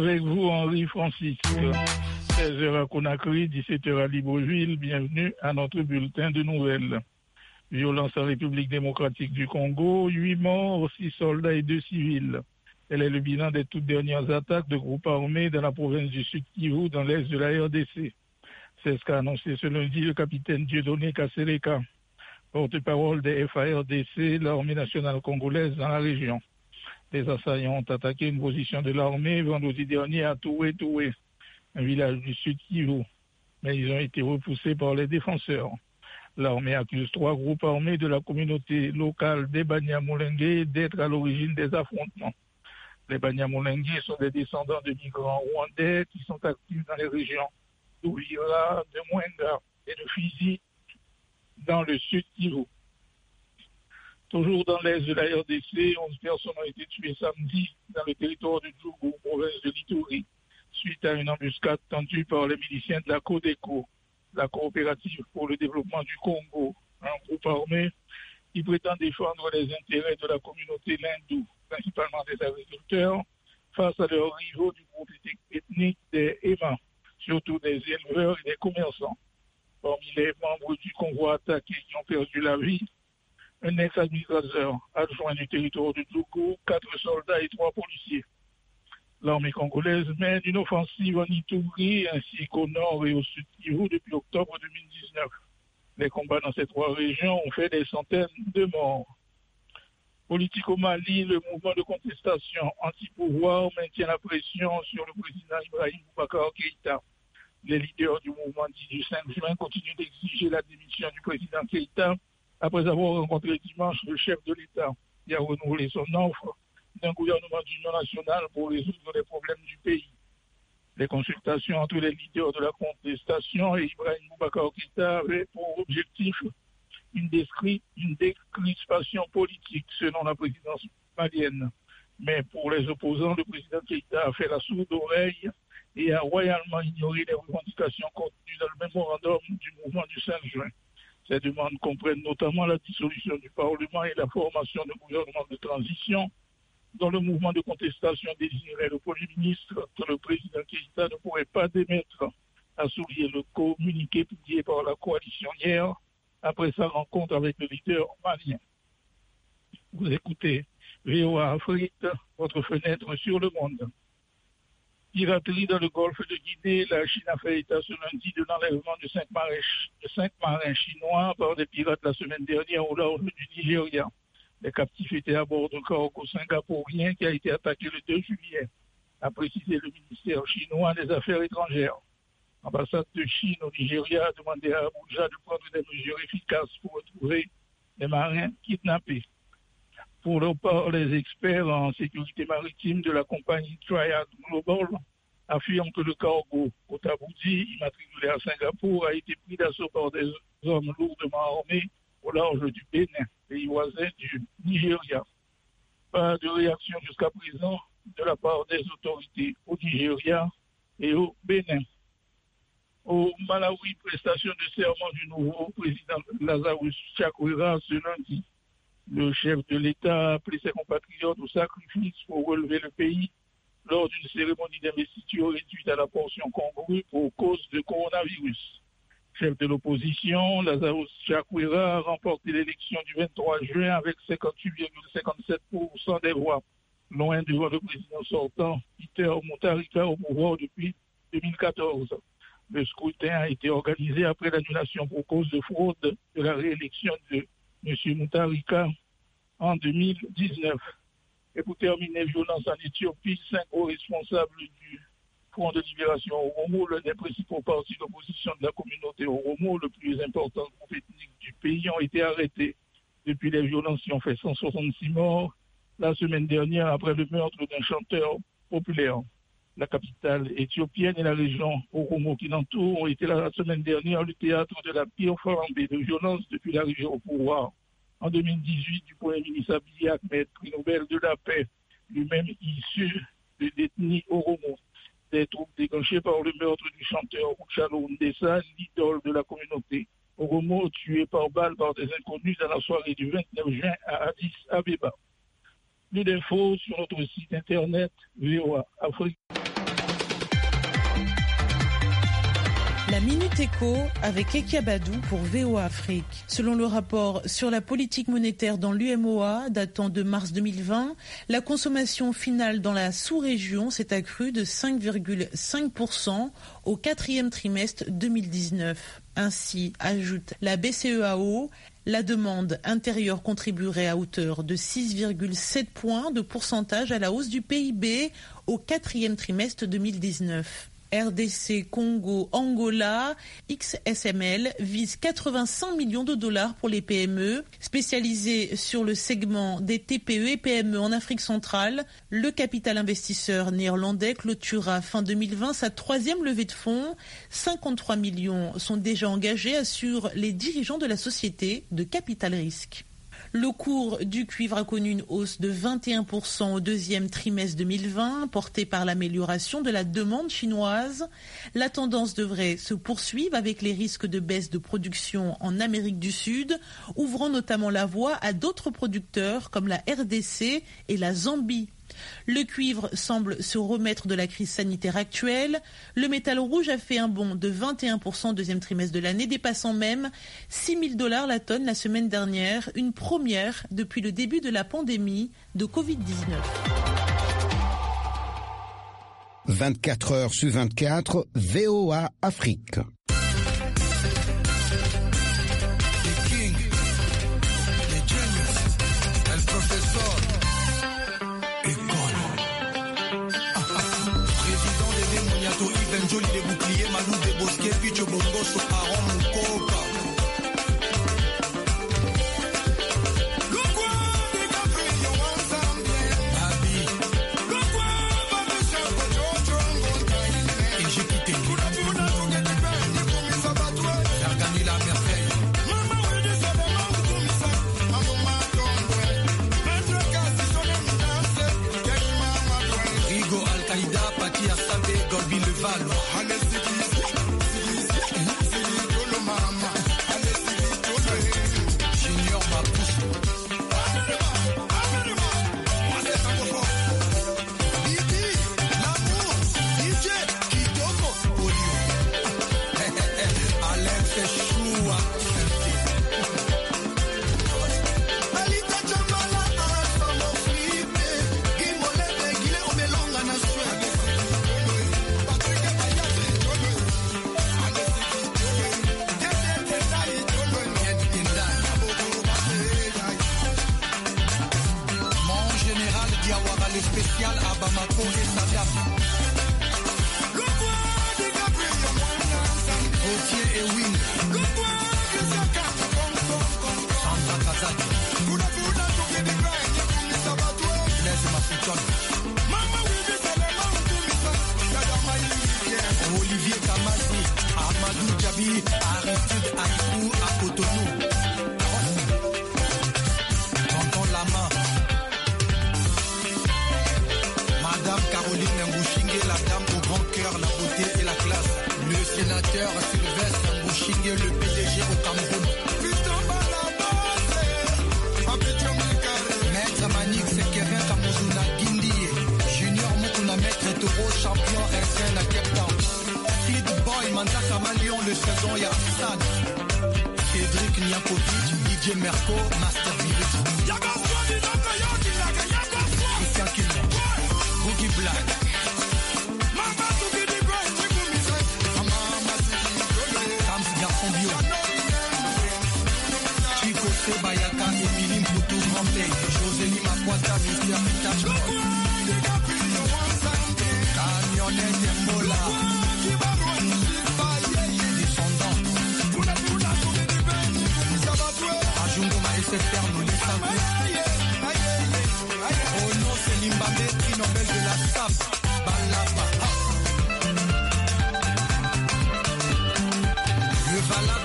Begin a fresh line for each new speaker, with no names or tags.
Avec vous, Henri Francis. 16h à Conakry, 17h à Libreville. Bienvenue à notre bulletin de nouvelles. Violence en République démocratique du Congo, 8 morts, 6 soldats et 2 civils. Tel est le bilan des toutes dernières attaques de groupes armés dans la province du Sud Kivu, dans l'est de la RDC. C'est ce qu'a annoncé ce lundi le capitaine Dieudonné Kasereka, porte-parole des FARDC, l'armée nationale congolaise dans la région. Les assaillants ont attaqué une position de l'armée vendredi dernier à Toué, un village du Sud Kivu, mais ils ont été repoussés par les défenseurs. L'armée accuse 3 groupes armés de la communauté locale des Banyamulenge d'être à l'origine des affrontements. Les Banyamulenge sont des descendants de migrants rwandais qui sont actifs dans les régions d'Ouvira, de Mwenga et de Fizi dans le Sud Kivu. Toujours dans l'est de la RDC, 11 personnes ont été tuées samedi dans le territoire de Djougou, province de l'Ituri, suite à une embuscade tendue par les miliciens de la CODECO, la coopérative pour le développement du Congo, un groupe armé qui prétend défendre les intérêts de la communauté lindou, principalement des agriculteurs, face à leurs rivaux du groupe ethnique des Ema, surtout des éleveurs et des commerçants. Parmi les membres du convoi attaqué qui ont perdu la vie, un ex-administrateur adjoint du territoire de Djougou, 4 soldats et 3 policiers. L'armée congolaise mène une offensive en Ituri ainsi qu'au nord et au sud Kivu depuis octobre 2019. Les combats dans ces 3 régions ont fait des centaines de morts. Politique au Mali, le mouvement de contestation anti-pouvoir maintient la pression sur le président Ibrahim Boubacar Keïta. Les leaders du mouvement dit du 5 juin continuent d'exiger la démission du président Keïta après avoir rencontré dimanche le chef de l'État qui a renouvelé son offre d'un gouvernement d'union nationale pour résoudre les problèmes du pays. Les consultations entre les leaders de la contestation et Ibrahim Boubacar Keïta avaient pour objectif une décrispation politique selon la présidence malienne. Mais pour les opposants, le président Keïta a fait la sourde oreille et a royalement ignoré les revendications contenues dans le mémorandum du mouvement du 5 juin. Ces demandes comprennent notamment la dissolution du Parlement et la formation d'un gouvernement de transition dont le mouvement de contestation désignerait le Premier ministre que le président Keïta ne pourrait pas démettre, a souligné le communiqué publié par la coalition hier après sa rencontre avec le leader malien. Vous écoutez VOA Afrique, votre fenêtre sur le monde. Piraterie dans le golfe de Guinée, la Chine a fait état ce lundi de l'enlèvement de 5 marins chinois par des pirates la semaine dernière au large du Nigeria. Les captifs étaient à bord d'un cargo singapourien qui a été attaqué le 2 juillet, a précisé le ministère chinois des Affaires étrangères. L'ambassade de Chine au Nigeria a demandé à Abuja de prendre des mesures efficaces pour retrouver les marins kidnappés. Pour leur part, les experts en sécurité maritime de la compagnie Triad Global affirment que le cargo Otaboudi, immatriculé à Singapour, a été pris d'assaut par des hommes lourdement armés au large du Bénin, pays voisin du Nigeria. Pas de réaction jusqu'à présent de la part des autorités au Nigeria et au Bénin. Au Malawi, prestation de serment du nouveau président Lazarus Chakwera ce lundi. Le chef de l'État a appelé ses compatriotes au sacrifice pour relever le pays lors d'une cérémonie d'investiture réduite à la portion congrue pour cause de coronavirus. Chef de l'opposition, Lazarus Chakwera a remporté l'élection du 23 juin avec 58,57% des voix, loin devant le président sortant, Peter Mutharika, au pouvoir depuis 2014. Le scrutin a été organisé après l'annulation pour cause de fraude de la réélection de M. Mutharika en 2019. Et pour terminer, violence en Éthiopie, 5 hauts responsables du Front de libération Oromo, l'un des principaux partis d'opposition de la communauté Oromo, le plus important groupe ethnique du pays, ont été arrêtés depuis les violences qui ont fait 166 morts la semaine dernière après le meurtre d'un chanteur populaire. La capitale éthiopienne et la région Oromo qui l'entoure ont été la semaine dernière le théâtre de la pire flambée de violence depuis l'arrivée au pouvoir en 2018 du Premier ministre Abiy Ahmed, prix Nobel de la paix, lui-même issu de l'ethnie Oromo. Des troupes déclenchées par le meurtre du chanteur Uchalo Ndessa, l'idole de la communauté Oromo, tué par balle par des inconnus dans la soirée du 29 juin à Addis Abeba. Plus d'infos sur notre site internet VOA Afrique.
La Minute Éco avec Ekiabadou pour VOA Afrique. Selon le rapport sur la politique monétaire dans l'UMOA datant de mars 2020, la consommation finale dans la sous-région s'est accrue de 5,5% au quatrième trimestre 2019. Ainsi, ajoute la BCEAO, la demande intérieure contribuerait à hauteur de 6,7 points de pourcentage à la hausse du PIB au quatrième trimestre 2019. RDC, Congo, Angola, XSML vise 85 millions de dollars pour les PME. Spécialisé sur le segment des TPE et PME en Afrique centrale, le capital investisseur néerlandais clôturera fin 2020 sa troisième levée de fonds. 53 millions sont déjà engagés, assurent les dirigeants de la société de capital risque. Le cours du cuivre a connu une hausse de 21% au deuxième trimestre 2020, portée par l'amélioration de la demande chinoise. La tendance devrait se poursuivre avec les risques de baisse de production en Amérique du Sud, ouvrant notamment la voie à d'autres producteurs comme la RDC et la Zambie. Le cuivre semble se remettre de la crise sanitaire actuelle. Le métal rouge a fait un bond de 21% au deuxième trimestre de l'année, dépassant même $6 000 la tonne la semaine dernière, une première depuis le début de la pandémie de Covid-19.
24 heures sur 24, VOA Afrique.
Joli des boucliers, Malou des bosquets, Picho Bongo, Soparon, Moukoka. Et j'ai quitté faire gagner la merveille. Rigo, Al-Qaïda, Paki, Assabe, Golbi, Le Val. Spécial à Bamako et Saddam. Gauthier et Wing. Sandra Kazak. Blaise Mafouton. Olivier Kamasi. Ahmadou Djabi. Aristide Aïkou à Cotonou. Tonton Lama. Caroline Mbouchingue, la dame au grand cœur, la beauté et la classe. Le sénateur Sylvestre Mbouchingue, le PDG au Cameroun. Maître Manik Sekerin Kamuzuna Guindie. Junior Mukuna Maître Toro, champion RSN à Cape Town. Feed Boy, Manda Kamalion, le saison Yarsan. Cédric Niakovic, DJ Merco, Master Village. Christian Kilman. Boogie Black. Kams Garçon Bio. Chico Sebayaka, Emilim Poutou Grand-Pay. Josélie Makwata, Mister Pitache. Camionnette Mbola. Descendant. Ajungo SFR, nous les savons. Oh non, c'est Limbabé, prix Nobel de la SAP. Balaba. Le Valab